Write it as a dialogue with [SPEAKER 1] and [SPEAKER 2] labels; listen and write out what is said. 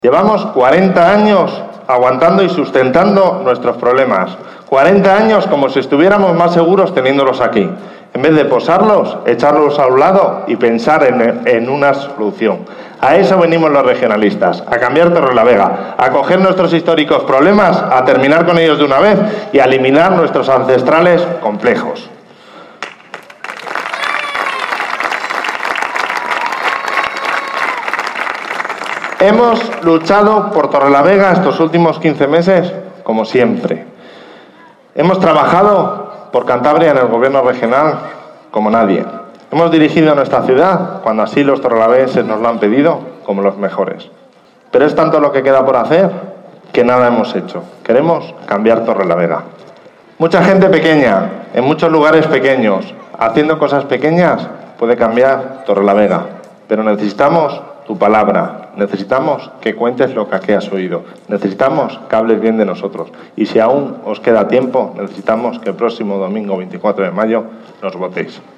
[SPEAKER 1] Llevamos 40 años aguantando y sustentando nuestros problemas. 40 años como si estuviéramos más seguros teniéndolos aquí. En vez de posarlos, echarlos a un lado y pensar en una solución. A eso venimos los regionalistas, a cambiar Torrelavega, a coger nuestros históricos problemas, a terminar con ellos de una vez y a eliminar nuestros ancestrales complejos. Hemos luchado por Torrelavega estos últimos 15 meses, como siempre. Hemos trabajado por Cantabria en el gobierno regional como nadie. Hemos dirigido nuestra ciudad, cuando así los torrelaveguenses nos lo han pedido, como los mejores. Pero es tanto lo que queda por hacer que nada hemos hecho. Queremos cambiar Torrelavega. Mucha gente pequeña, en muchos lugares pequeños, haciendo cosas pequeñas, puede cambiar Torrelavega. Pero necesitamos tu palabra, necesitamos que cuentes lo que aquí has oído, necesitamos que hables bien de nosotros y si aún os queda tiempo, necesitamos que el próximo domingo 24 de mayo nos votéis.